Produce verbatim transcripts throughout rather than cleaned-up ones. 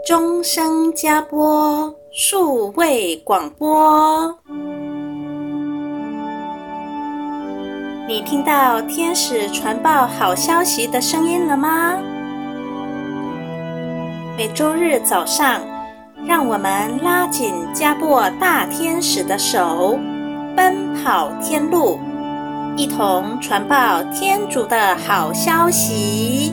钟声加播数位广播。你听到天使传报好消息的声音了吗？每周日早上，让我们拉紧加播大天使的手，奔跑天路，一同传报天主的好消息。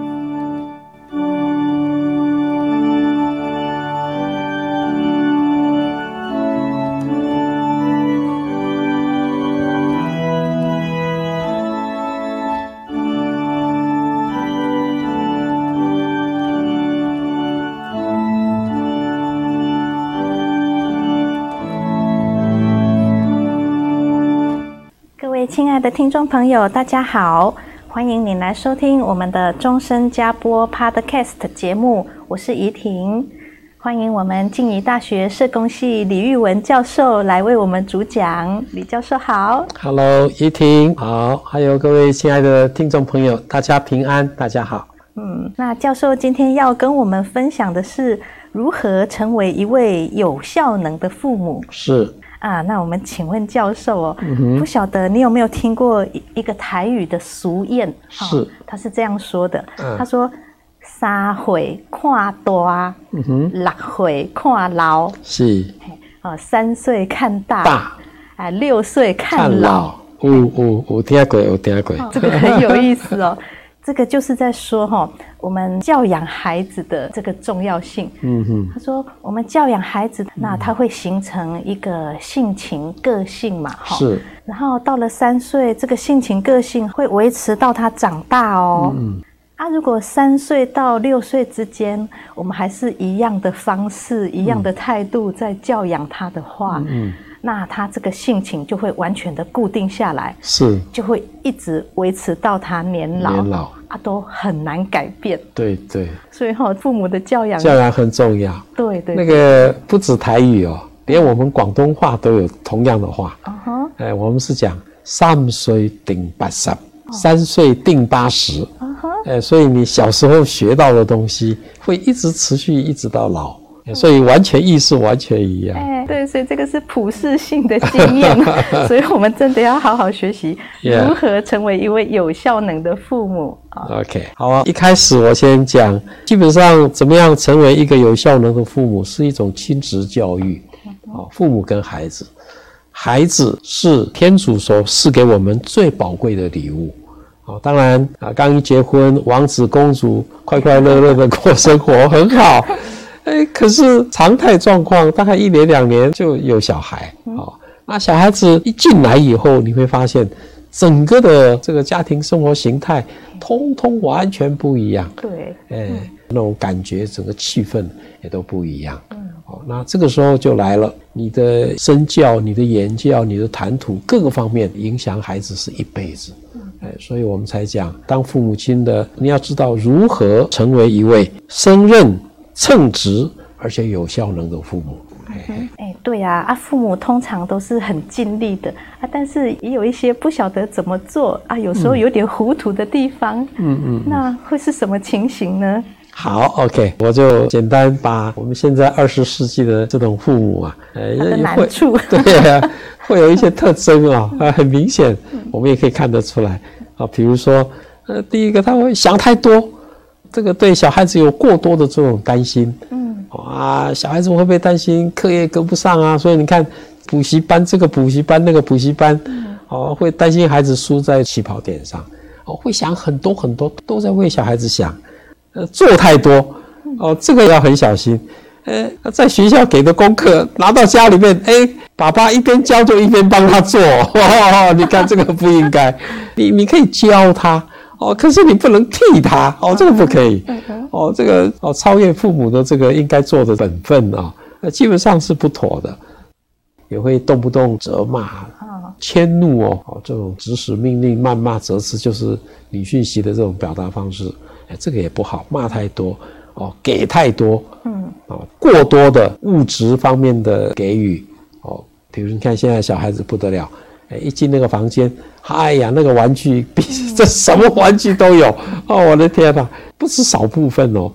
亲爱的听众朋友，大家好，欢迎你来收听我们的钟声加播 Podcast 节目，我是怡婷，欢迎我们静宜大学社工系李玉文教授来为我们主讲。李教授好。 Hello， 怡婷好，还有各位亲爱的听众朋友，大家平安，大家好。 嗯，那教授今天要跟我们分享的是如何成为一位有效能的父母。 是啊，那我们请问教授哦，嗯、不晓得你有没有听过一个台语的俗谚？ 是、哦， 他是这样说的，嗯、他说三岁看大，嗯哼，六岁看老， 是， 哦，三岁看大， 大， 啊，六岁看老， 有有有听过，有听过， 哦、这个很有意思哦。这个就是在说哈、哦，我们教养孩子的这个重要性。嗯哼，他说我们教养孩子，那他会形成一个性情个性嘛，哈。是。然后到了三岁，这个性情个性会维持到他长大哦。嗯。啊，如果三岁到六岁之间，我们还是一样的方式、一样的态度在教养他的话，嗯。那他这个性情就会完全的固定下来，是，就会一直维持到他年老，年老啊，都很难改变。对对，所以哈、哦，父母的教养教养很重要。对 对, 对，那个不止台语哦，连我们广东话都有同样的话。嗯哼，哎，我们是讲三岁定八十，三岁定八十。嗯哼，哎，所以你小时候学到的东西会一直持续，一直到老。所以完全意思完全一样。哎， 对，所以这个是普世性的经验，所以我们真的要好好学习如何成为一位有效能的父母。 Yeah. OK， 好啊。一开始我先讲，基本上怎么样成为一个有效能的父母，是一种亲子教育。啊，父母跟孩子，孩子是天主所赐给我们最宝贵的礼物。好，当然啊，刚一结婚，王子公主快快乐乐的过生活很好。哎，可是常态状况大概一年两年就有小孩，嗯哦、那小孩子一进来以后，你会发现整个的这个家庭生活形态通通完全不一样。对，哎，嗯、那种感觉，整个气氛也都不一样。嗯，哦，那这个时候就来了，你的身教、你的言教、你的谈吐各个方面影响孩子是一辈子。哎，所以我们才讲，当父母亲的，你要知道如何成为一位胜任、称职而且有效能的父母。 嗯哎，对啊，啊，父母通常都是很尽力的啊，但是也有一些不晓得怎么做啊，有时候有点糊涂的地方。嗯嗯，那会是什么情形呢？ 好 ，OK， 我就简单把我们现在二十世纪的这种父母啊， 呃，他的难处， 对啊，会有一些特征啊，啊，很明显，我们也可以看得出来啊，比如说，呃，第一个他会想太多。这个对小孩子有过多的这种担心，嗯，啊，小孩子会不会担心课业跟不上啊？所以你看，补习班这个补习班那个补习班，嗯，哦，会担心孩子输在起跑点上，哦，会想很多很多，都在为小孩子想，呃，做太多，哦，这个要很小心，呃，在学校给的功课拿到家里面，哎，爸爸一边教就一边帮他做，哦，你看这个不应该，你你可以教他。哦，可是你不能替他哦，这个不可以哦，这个哦超越父母的这个应该做的本分啊，那基本上是不妥的，也会动不动责骂、迁怒哦，这种指使命令、谩骂、责斥，就是你讯息的这种表达方式，哎，这个也不好，骂太多哦，给太多，嗯，哦，过多的物质方面的给予哦，比如你看现在小孩子不得了。一进那个房间，哎呀，那个玩具比这什么玩具都有哦！我的天哪，不是少部分哦，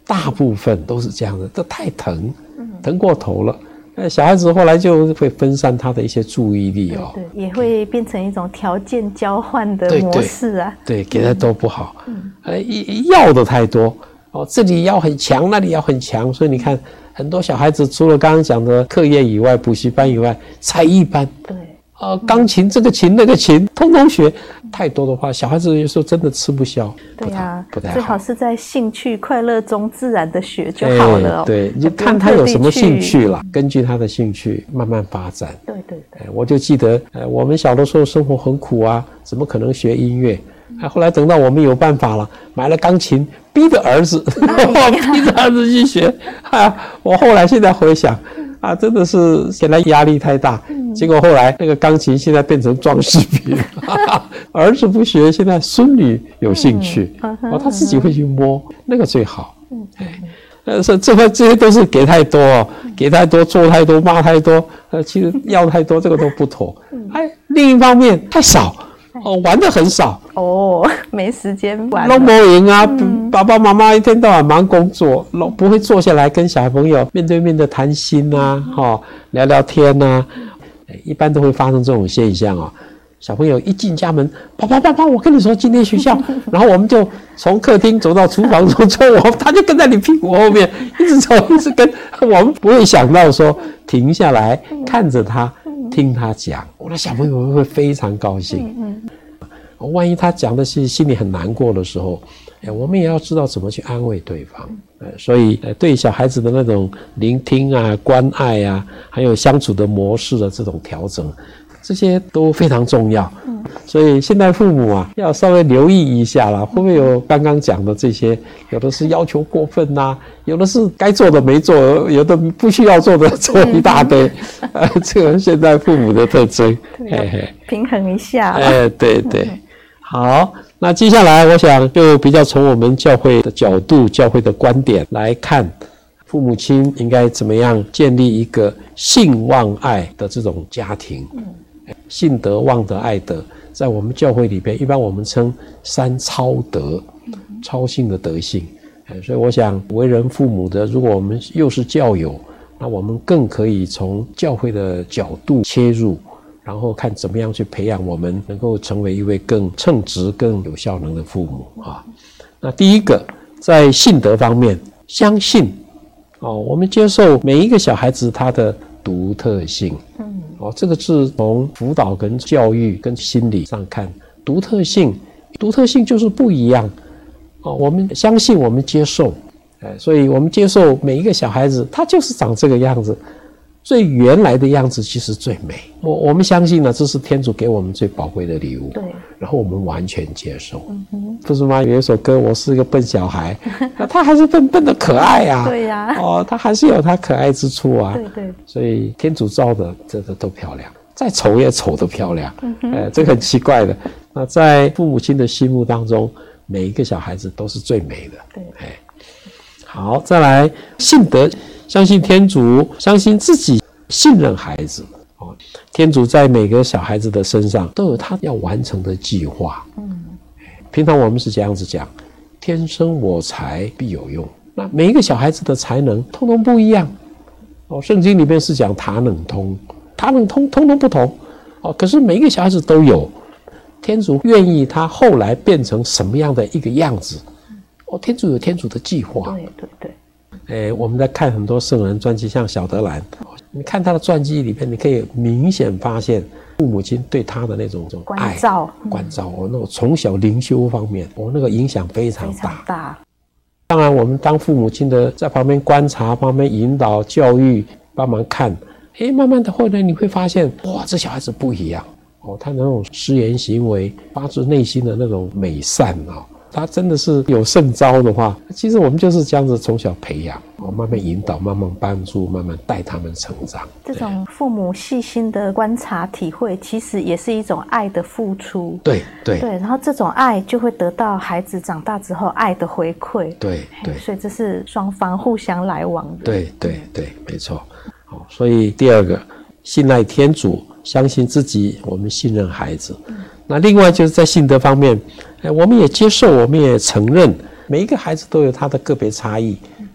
大部分都是这样的，这太疼，疼过头了。呃，小孩子后来就会分散他的一些注意力哦， 对对，也会变成一种条件交换的模式啊。 对，对对给他都不好，嗯，呃，要的太多哦，这里要很强，那里要很强，所以你看，很多小孩子除了刚刚讲的课业以外，补习班以外，才艺班， 对。 呃，钢琴这个琴那个琴，通通学，太多的话，小孩子有时候真的吃不消。 对啊， 不太好。 最好是在兴趣快乐中自然的学就好了、哦欸。对，你就看他有什么兴趣啦，根据他的兴趣慢慢发展。 对对对。 欸、我就记得，呃，我们小的时候生活很苦啊，怎么可能学音乐？啊，后来等到我们有办法了，买了钢琴，逼着儿子，逼着儿子去学。啊，我后来现在回想。啊，真的是显然压力太大，嗯、结果后来那个钢琴现在变成装饰品，儿子不学，现在孙女有兴趣，嗯、哦，他自己会去摸，那个最好。嗯，哎，呃，是这块这些都是给太多哦，给太多，做太多，骂太多，呃，其实要太多，这个都不妥。哎，另一方面太少。哦，玩的很少哦，没时间玩。 都没赢啊、嗯！爸爸妈妈一天到晚忙工作，不会坐下来跟小朋友面对面的谈心啊，哈、哦，聊聊天啊。一般都会发生这种现象啊、哦。小朋友一进家门，爸爸爸爸，我跟你说今天学校，然后我们就从客厅走到厨房，从走我他就跟在你屁股后面，一直走，一直跟。我们不会想到说停下来看着他。听他讲，我的小朋友会非常高兴。嗯嗯，万一他讲的是心里很难过的时候，哎，我们也要知道怎么去安慰对方。呃，所以呃，对小孩子的那种聆听啊、关爱啊，还有相处的模式的这种调整，这些都非常重要。嗯，所以现在父母啊，要稍微留意一下啦，会不会有刚刚讲的这些？有的是要求过分呐、啊，有的是该做的没做，有的不需要做的做一大堆。嗯、呃，这个现在父母的特征，嘿嘿， 平衡一下。 哎，对对，嗯、好，那接下来我想就比较从我们教会的角度、教会的观点来看，父母亲应该怎么样建立一个信望爱的这种家庭。嗯。信德、望德、爱德，在我们教会里边，一般我们称三超德，超性的德性。所以我想，为人父母的，如果我们又是教友，那我们更可以从教会的角度切入，然后看怎么样去培养我们能够成为一位更称职、更有效能的父母啊。那第一个，在信德方面，相信哦，我们接受每一个小孩子他的独特性。嗯。哦，这个是从辅导跟教育跟心理上看，独特性，独特性就是不一样。哦，我们相信，我们接受，哎，所以我们接受每一个小孩子，他就是长这个样子，最原来的样子其实最美。我我们相信呢，这是天主给我们最宝贵的礼物。对，然后我们完全接受。嗯哼，不是吗？有一首歌，我是个笨小孩，那他还是笨笨的可爱啊。对呀、啊。哦，他还是有他可爱之处啊。对对。所以天主造的这个都漂亮，再丑也丑得漂亮。嗯哼。哎，这个很奇怪的。那在父母亲的心目当中，每一个小孩子都是最美的。对。哎，好，再来信德，相信天主，相信自己，信任孩子。哦，天主在每个小孩子的身上都有他要完成的计划。嗯，平常我们是这样子讲，天生我材必有用。那每一个小孩子的才能通通不一样。哦，圣经里面是讲塔冷通，塔冷通通通不同。哦，可是每一个小孩子都有，天主愿意他后来变成什么样的一个样子。哦，天主有天主的计划。对对对。诶，我们在看很多圣人传记，像小德兰，你看他的传记里面，你可以明显发现父母亲对他的那种种爱关照，关照哦，那种从小灵修方面，哦，那个影响非常大。非常大。当然，我们当父母亲的在旁边观察、旁边引导、教育、帮忙看，诶，慢慢的后来你会发现，哇，这小孩子不一样哦，他那种誓言行为，发自内心的那种美善啊。他真的是有圣召的话，其实我们就是这样子从小培养，慢慢引导，慢慢帮助，慢慢带他们成长。 这种父母细心的观察体会，其实也是一种爱的付出。对对对，然后这种爱就会得到孩子长大之后爱的回馈。对对，所以这是双方互相来往的。对对对，没错。好，所以第二个，信赖天主，相信自己，我们信任孩子。嗯，那另外就是在信德方面，我们也接受，我们也承认每一个孩子都有他的个别差异。嗯，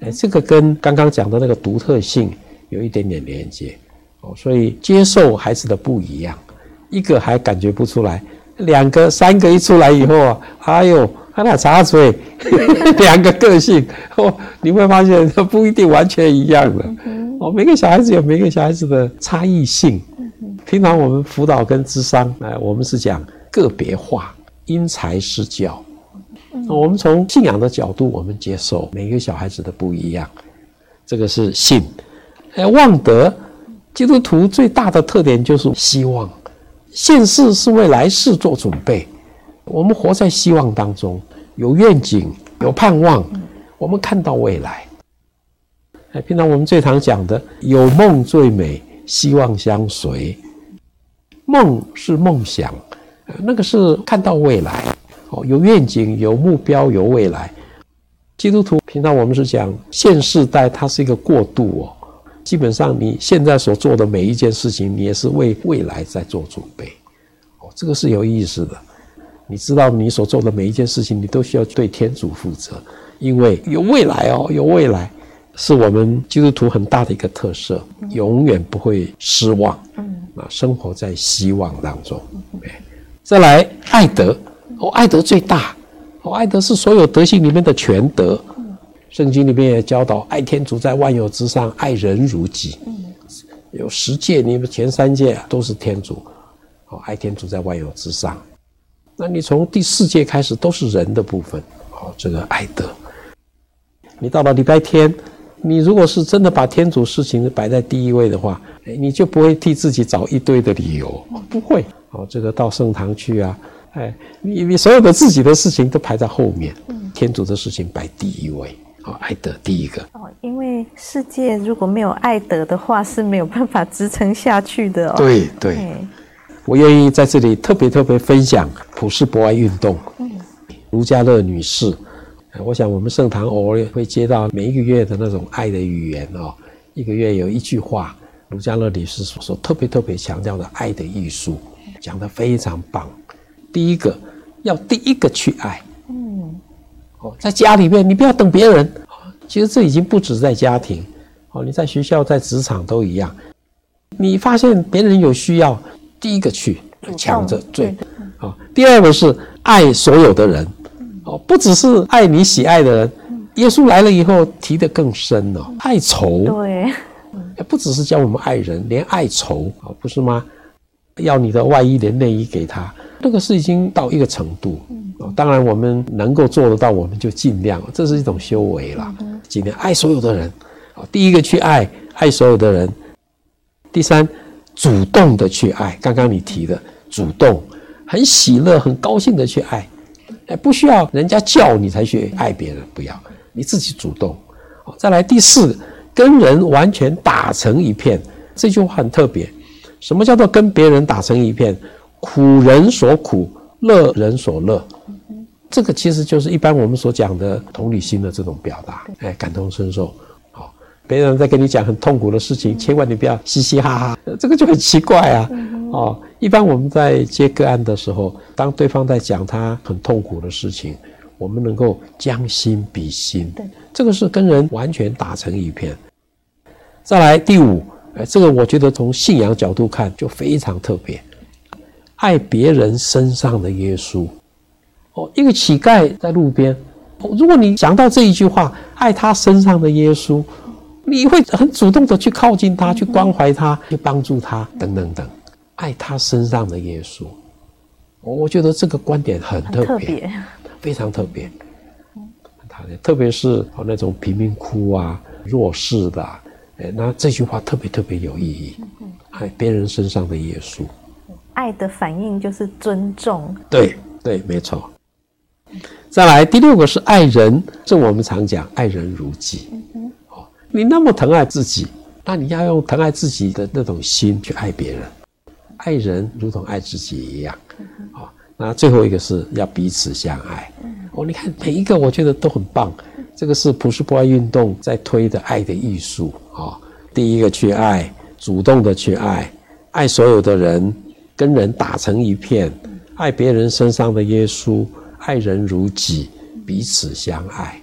哎，这个跟刚刚讲的那个独特性有一点点连接哦，所以接受孩子的不一样，一个还感觉不出来，两个、三个一出来以后啊，哎呦，他那插嘴，两个个性哦，你会发现不一定完全一样的哦，每个小孩子有每个小孩子的差异性。平常我们辅导跟諮商，哎，我们是讲个别化、因材施教。我们从信仰的角度，我们接受每个小孩子的不一样，这个是信。哎，望德，基督徒最大的特点就是希望，现世是为来世做准备。我们活在希望当中，有愿景，有盼望，我们看到未来。哎，平常我们最常讲的，有梦最美，希望相随。梦是梦想，那个是看到未来。有愿景，有目标，有未来。基督徒平常我们是讲现世代它是一个过渡哦，基本上你现在所做的每一件事情，你也是为未来在做准备哦，这个是有意思的。你知道你所做的每一件事情，你都需要对天主负责，因为有未来哦，有未来是我们基督徒很大的一个特色，永远不会失望，啊，生活在希望当中。再来爱德。哦，爱德最大，哦，爱德是所有德性里面的全德。圣经里面也教导，爱天主在万有之上，爱人如己。有十诫，你们前三诫都是天主，哦，爱天主在万有之上。那你从第四诫开始都是人的部分，哦，这个爱德。你到了礼拜天，你如果是真的把天主事情摆在第一位的话，你就不会替自己找一堆的理由，不会。哦，这个到圣堂去啊。哎，你你所有的自己的事情都排在后面，嗯、天主的事情摆第一位，哦，爱德第一个。 哦，因为世界如果没有爱德的话，是没有办法支撑下去的哦。 对对，哎、我愿意在这里特别特别分享普世博爱运动。嗯，卢嘉乐女士，我想我们圣堂偶尔会接到每一个月的那种爱的语言哦，一个月有一句话，卢嘉乐女士所特别特别强调的爱的艺术，讲得非常棒。第一个要第一个去爱，嗯，哦，在家里面你不要等别人，其实这已经不止在家庭，哦，你在学校、在职场都一样。你发现别人有需要，第一个去抢着追，哦。第二个是爱所有的人，哦，不只是爱你喜爱的人，耶稣来了以后提得更深哦，爱仇， 对， 不只是教我们爱人，连爱仇，哦，不是吗？要你的外衣连内衣给他。那个是已经到一个程度，嗯、当然我们能够做得到，我们就尽量，这是一种修为啦。嗯、尽量爱所有的人，第一个去爱，爱所有的人。第三，主动的去爱，刚刚你提的主动，很喜乐、很高兴的去爱，哎，不需要人家叫你才去爱别人，不要，你自己主动。再来第四，跟人完全打成一片，这句话很特别。什么叫做跟别人打成一片？苦人所苦，乐人所乐，这个其实就是一般我们所讲的同理心的这种表达，哎，感同身受。好，别人在跟你讲很痛苦的事情，千万你不要嘻嘻哈哈，这个就很奇怪啊。哦，一般我们在接个案的时候，当对方在讲他很痛苦的事情，我们能够将心比心，这个是跟人完全打成一片。再来第五，哎，这个我觉得从信仰角度看就非常特别。爱别人身上的耶稣，哦，一个乞丐在路边，哦，如果你想到这一句话，爱他身上的耶稣，你会很主动的去靠近他，去关怀他，去帮助他，等等等，爱他身上的耶稣，我觉得这个观点很特别， 特别非常特别，特别是那种贫民窟啊、弱势的啊，那这句话特别特别有意义，爱别人身上的耶稣。 爱的反应就是尊重， 对对，没错。再来第六个是爱人，这我们常讲爱人如己。嗯哦，你那么疼爱自己，那你要用疼爱自己的那种心去爱别人，爱人如同爱自己一样。嗯哦，那最后一个是要彼此相爱。嗯哦，你看每一个我觉得都很棒。这个是普世博爱运动在推的爱的艺术。哦，第一个去爱，主动的去爱，爱所有的人。跟人打成一片，爱别人身上的耶稣，爱人如己，彼此相爱，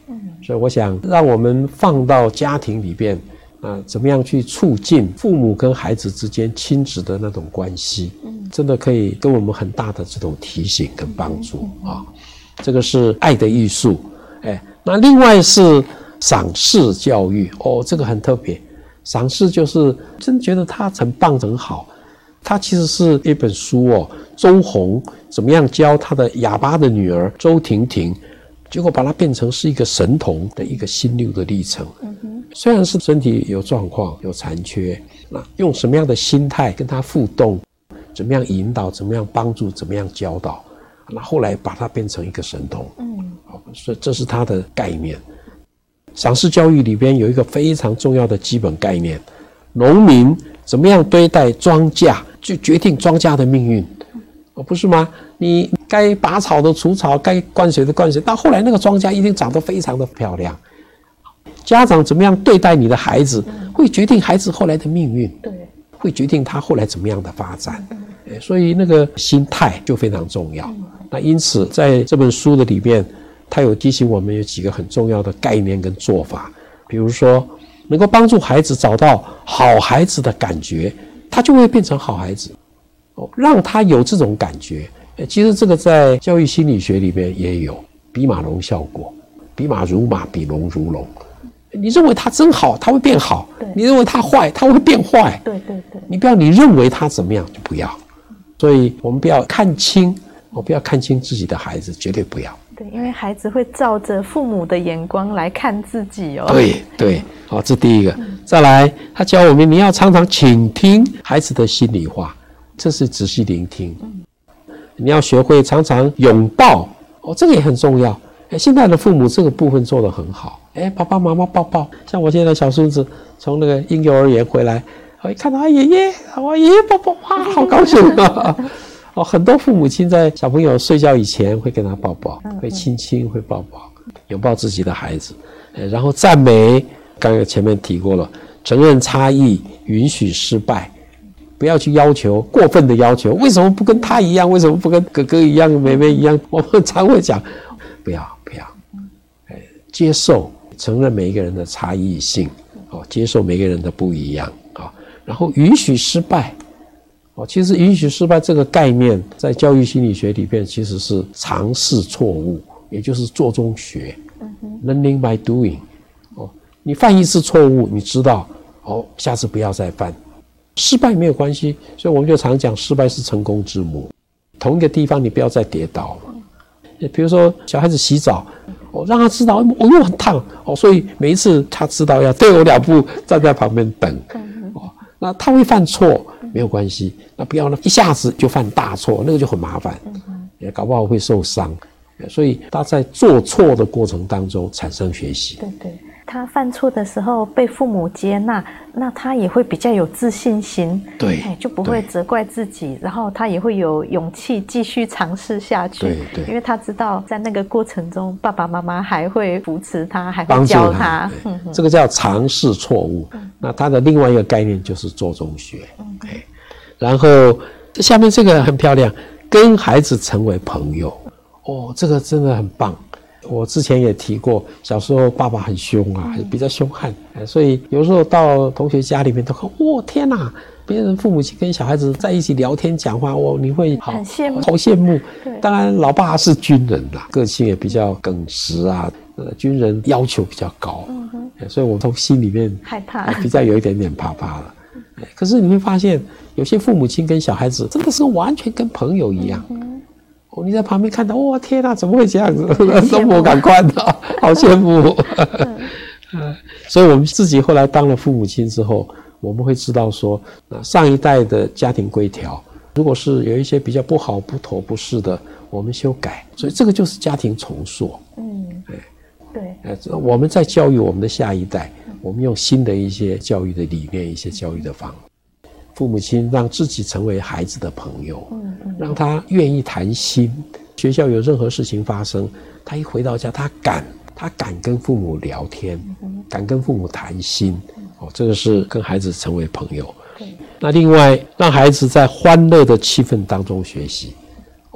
所以我想让我们放到家庭里边啊，怎么样去促进父母跟孩子之间亲子的那种关系，真的可以给我们很大的这种提醒跟帮助啊。这个是爱的艺术，哎，那另外是赏识教育哦，这个很特别。赏识就是真觉得他很棒很好。他其实是一本书哦，周鸿怎么样教他的哑巴的女儿周婷婷，结果把它变成是一个神童的一个心路的历程。嗯、虽然是身体有状况有残缺，那用什么样的心态跟他互动，怎么样引导，怎么样帮助，怎么样教导，那后来把它变成一个神童。嗯，所以这是他的概念。赏识教育里边有一个非常重要的基本概念，农民怎么样对待庄稼，就决定庄稼的命运，哦，不是吗？你该拔草的除草，该灌水的灌水，到后来那个庄稼一定长得非常的漂亮。家长怎么样对待你的孩子，会决定孩子后来的命运，对，会决定他后来怎么样的发展。所以那个心态就非常重要。那因此在这本书的里面，他有提醒我们有几个很重要的概念跟做法，比如说能够帮助孩子找到好孩子的感觉，他就会变成好孩子，哦，让他有这种感觉。其实这个在教育心理学里面也有比马龙效果，比马如马，比龙如龙。你认为他真好，他会变好；你认为他坏，他会变坏。对对对，你不要你认为他怎么样就不要。所以我们不要看清，我不要看清自己的孩子，绝对不要。 对，因为孩子会照着父母的眼光来看自己哦。 对对，好，这第一个。嗯、再来，他教我们你要常常倾听孩子的心里话，这是仔细聆听。嗯、你要学会常常拥抱，哦，这个也很重要。哎，现在的父母这个部分做得很好。哎，爸爸妈妈抱抱，像我现在小孙子从那个婴幼儿园回来，我一看到啊爷爷，我爷爷抱抱，哇，好高兴啊！哦，很多父母亲在小朋友睡觉以前会跟他抱抱，会亲亲，会抱抱，拥抱自己的孩子，然后赞美。刚才前面提过了，承认差异，允许失败，不要去要求过分的要求。为什么不跟他一样？为什么不跟哥哥一样、妹妹一样？我们常会讲，不要不要，接受、承认每一个人的差异性，接受每个人的不一样，然后允许失败。哦，其实允许失败这个概念在教育心理学里边其实是尝试错误，也就是做中学，嗯、learning by doing。哦，你犯一次错误，你知道，哦，下次不要再犯。失败没有关系，所以我们就常讲失败是成功之母。同一个地方你不要再跌倒嘛。比如说小孩子洗澡，我、哦、让他知道我又很烫，哦，所以每一次他知道要退我两步，站在旁边等。哦，那他会犯错。没有关系，那不要呢一下子就犯大错，那个就很麻烦，也搞不好会受伤。所以他在做错的过程当中产生学习。 对对，他犯错的时候被父母接纳，那他也会比较有自信心， 对， 就不会责怪自己，然后他也会有勇气继续尝试下去。 对对， 因为他知道在那个过程中，爸爸妈妈还会扶持他，还会教他。 他这个叫尝试错误。嗯、那他的另外一个概念就是做中学。嗯、然后下面这个很漂亮，跟孩子成为朋友。哦，这个真的很棒。我之前也提过，小时候爸爸很凶啊，比较凶悍，所以有时候到同学家里面都看，哦天哪，别人父母亲跟小孩子在一起聊天讲话，哦，你会好很羡慕， 好羡慕。当然，老爸是军人啦，个性也比较耿直啊，呃，军人要求比较高，嗯哼，所以我从心里面害怕， 比较有一点点怕怕了。可是你会发现，有些父母亲跟小孩子真的是完全跟朋友一样。嗯哦，你在旁边看到，哇，天哪，怎么会这样子？都不敢看到，好羡慕。嗯、所以我们自己后来当了父母亲之后，我们会知道说，上一代的家庭规条，如果是有一些比较不好、不妥、不是的，我们修改。所以这个就是家庭重塑。嗯，对，对。我们在教育我们的下一代，我们用新的一些教育的理念、一些教育的方法。父母亲让自己成为孩子的朋友，嗯嗯、让他愿意谈心。学校有任何事情发生，他一回到家，他敢，他敢跟父母聊天，嗯、敢跟父母谈心。哦，这个是跟孩子成为朋友。那另外，让孩子在欢乐的气氛当中学习。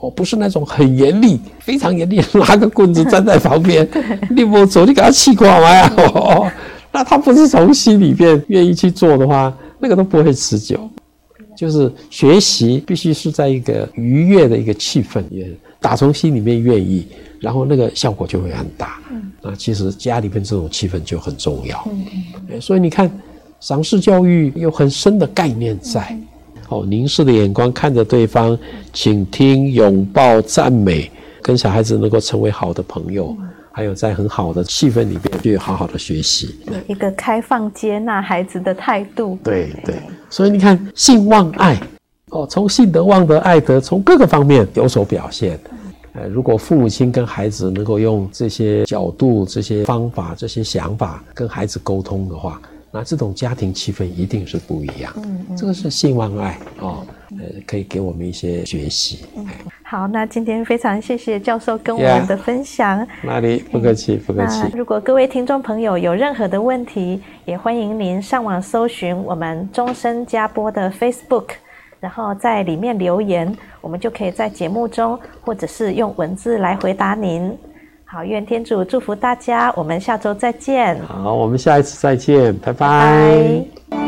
哦，不是那种很严厉，非常严厉，拿个棍子站在旁边，你不走，你给他气垮嘛呀！哦，那他不是从心里面愿意去做的话，那个都不会持久。就是学习必须是在一个愉悦的一个气氛，也打从心里面愿意，然后那个效果就会很大。嗯，那其实家里面这种气氛就很重要。嗯嗯，所以你看，赏识教育有很深的概念在。嗯哦，凝视的眼光看着对方，倾听、拥抱、赞美，跟小孩子能够成为好的朋友，嗯、还有在很好的气氛里面去好好的学习， 一个开放接纳孩子的态度。 对对，所以你看，信望爱，哦，从信德、望德、爱德，从各个方面有所表现。呃，如果父母亲跟孩子能够用这些角度、这些方法、这些想法跟孩子沟通的话，那这种家庭气氛一定是不一样。嗯嗯，这个是信望爱哦，呃，可以给我们一些学习。嗯， 好，那今天非常谢谢教授跟我们的分享。 哪里不客气，不客气。 如果各位听众朋友有任何的问题，也欢迎您上网搜寻我们终身家播的 Facebook， 然后在里面留言，我们就可以在节目中或者是用文字来回答您。好，愿天主祝福大家，我们下周再见。 好，我们下一次再见，拜拜。 拜拜。